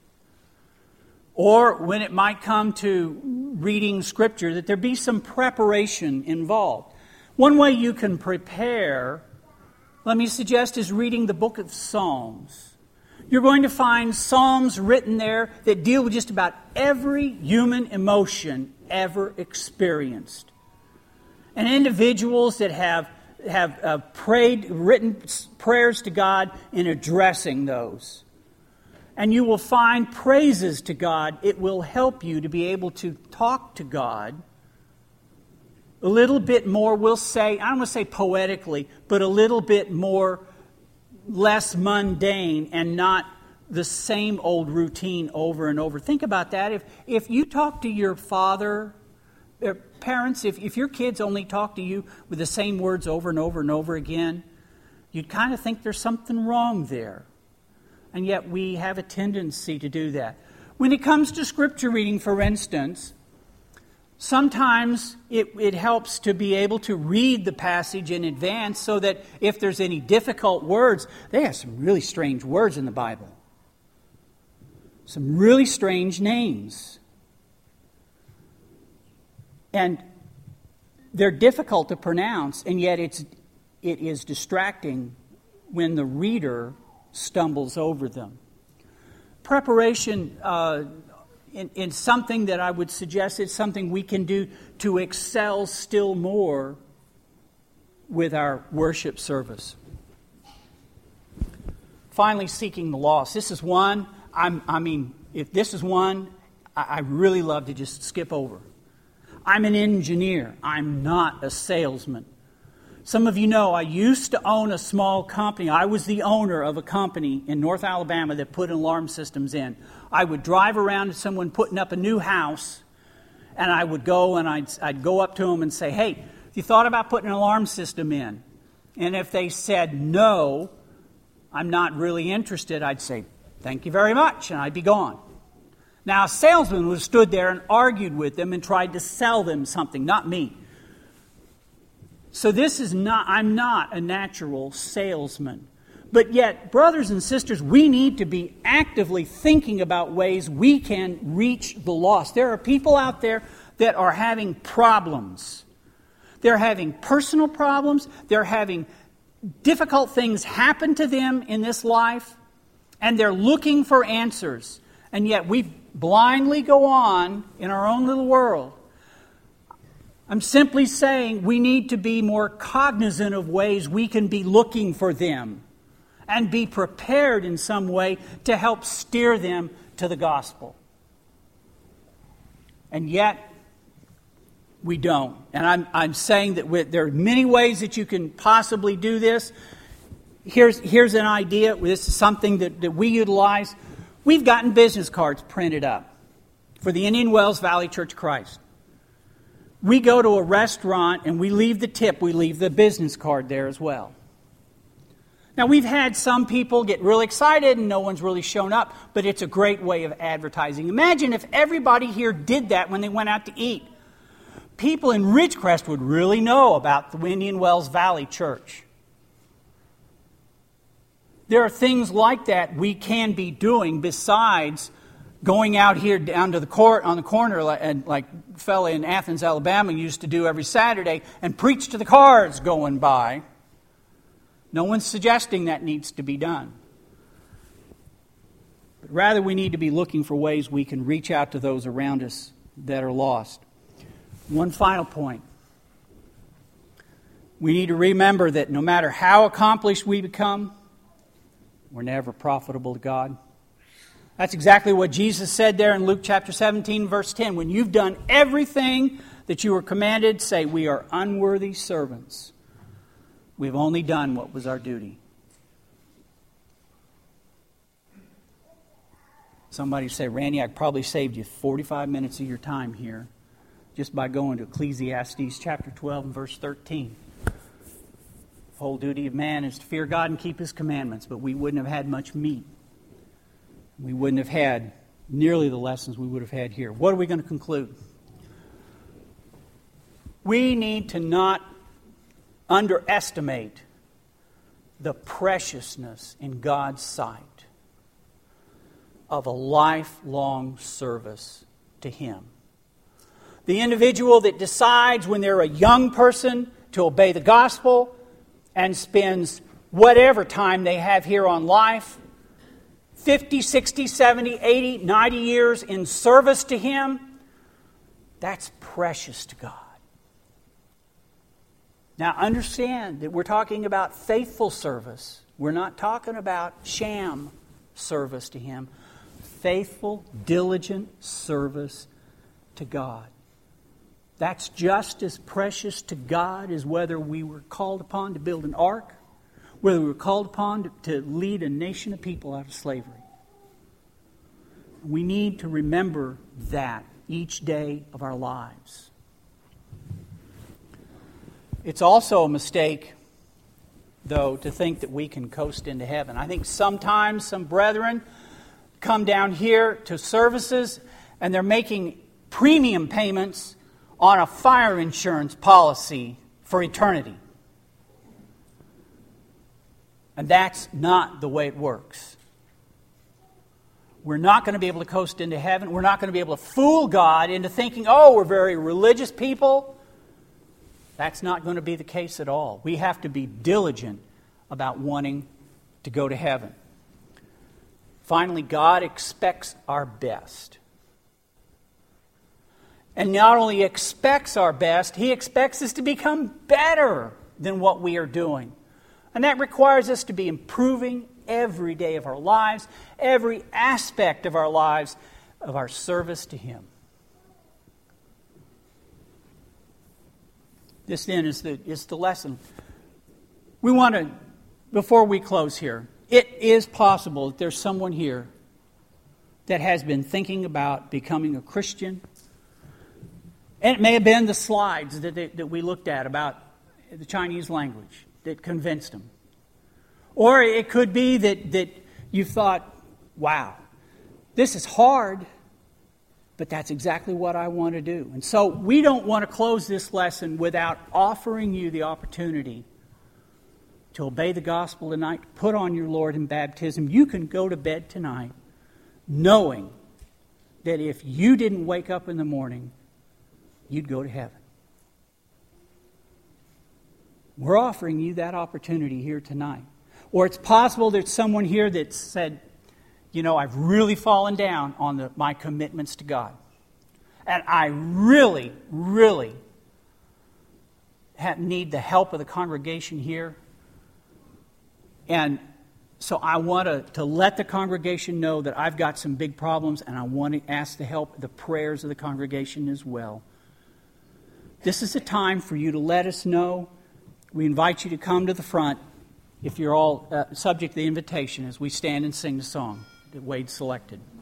or when it might come to reading Scripture, that there be some preparation involved. One way you can prepare, let me suggest, is reading the book of Psalms. You're going to find Psalms written there that deal with just about every human emotion ever experienced. And individuals that have have uh, prayed, written prayers to God in addressing those. And you will find praises to God. It will help you to be able to talk to God a little bit more, we'll say, I don't want to say poetically, but a little bit more, less mundane and not the same old routine over and over. Think about that. If if you talk to your father, uh, parents, if, if your kids only talk to you with the same words over and over and over again, you'd kind of think there's something wrong there. And yet we have a tendency to do that. When it comes to Scripture reading, for instance, sometimes it, it helps to be able to read the passage in advance so that if there's any difficult words, they have some really strange words in the Bible. Some really strange names. And they're difficult to pronounce, and yet it's it is distracting when the reader stumbles over them. Preparation uh, in, in something that I would suggest is something we can do to excel still more with our worship service. Finally, seeking the lost. This is one, I'm, I mean, if this is one, I, I really love to just skip over. I'm an engineer. I'm not a salesman. Some of you know I used to own a small company. I was the owner of a company in North Alabama that put alarm systems in. I would drive around to someone putting up a new house, and I would go and I'd, I'd go up to them and say, hey, have you thought about putting an alarm system in? And if they said no, I'm not really interested, I'd say, thank you very much, and I'd be gone. Now, a salesman would have stood there and argued with them and tried to sell them something, not me. So this is not, I'm not a natural salesman. But yet, brothers and sisters, we need to be actively thinking about ways we can reach the lost. There are people out there that are having problems. They're having personal problems. They're having difficult things happen to them in this life. And they're looking for answers. And yet we blindly go on in our own little world. I'm simply saying we need to be more cognizant of ways we can be looking for them and be prepared in some way to help steer them to the gospel. And yet, we don't. And I'm, I'm saying that we, there are many ways that you can possibly do this. Here's, here's an idea. This is something that, that we utilize. We've gotten business cards printed up for the Indian Wells Valley Church of Christ. We go to a restaurant and we leave the tip. We leave the business card there as well. Now, we've had some people get really excited and no one's really shown up, but it's a great way of advertising. Imagine if everybody here did that when they went out to eat. People in Ridgecrest would really know about the Indian Wells Valley Church. There are things like that we can be doing besides going out here down to the court on the corner and like a fella in Athens, Alabama used to do every Saturday and preach to the cars going by. No one's suggesting that needs to be done. But rather we need to be looking for ways we can reach out to those around us that are lost. One final point. We need to remember that no matter how accomplished we become, we're never profitable to God. That's exactly what Jesus said there in Luke chapter seventeen, verse ten. When you've done everything that you were commanded, say, we are unworthy servants. We've only done what was our duty. Somebody say, Randy, I probably saved you forty-five minutes of your time here just by going to Ecclesiastes chapter twelve and verse thirteen. The whole duty of man is to fear God and keep His commandments, but we wouldn't have had much meat. We wouldn't have had nearly the lessons we would have had here. What are we going to conclude? We need to not underestimate the preciousness in God's sight of a lifelong service to Him. The individual that decides when they're a young person to obey the gospel and spends whatever time they have here on life, fifty, sixty, seventy, eighty, ninety years in service to Him, that's precious to God. Now understand that we're talking about faithful service. We're not talking about sham service to Him. Faithful, diligent service to God. That's just as precious to God as whether we were called upon to build an ark, whether we were called upon to, to lead a nation of people out of slavery. We need to remember that each day of our lives. It's also a mistake, though, to think that we can coast into heaven. I think sometimes some brethren come down here to services and they're making premium payments on a fire insurance policy for eternity. And that's not the way it works. We're not going to be able to coast into heaven. We're not going to be able to fool God into thinking, oh, we're very religious people. That's not going to be the case at all. We have to be diligent about wanting to go to heaven. Finally, God expects our best. And not only expects our best, He expects us to become better than what we are doing. And that requires us to be improving every day of our lives, every aspect of our lives, of our service to Him. This then is the, is the lesson. We want to, before we close here, it is possible that there's someone here that has been thinking about becoming a Christian. And it may have been the slides that, they, that we looked at about the Chinese language that convinced them. Or it could be that, that you thought, wow, this is hard, but that's exactly what I want to do. And so we don't want to close this lesson without offering you the opportunity to obey the gospel tonight, put on your Lord in baptism. You can go to bed tonight knowing that if you didn't wake up in the morning, you'd go to heaven. We're offering you that opportunity here tonight. Or it's possible there's someone here that said, you know, I've really fallen down on the, my commitments to God. And I really, really have, need the help of the congregation here. And so I want to, to let the congregation know that I've got some big problems, and I want to ask the help, the prayers of the congregation as well. This is a time for you to let us know. We invite you to come to the front if you're all uh, subject to the invitation as we stand and sing the song that Wade selected.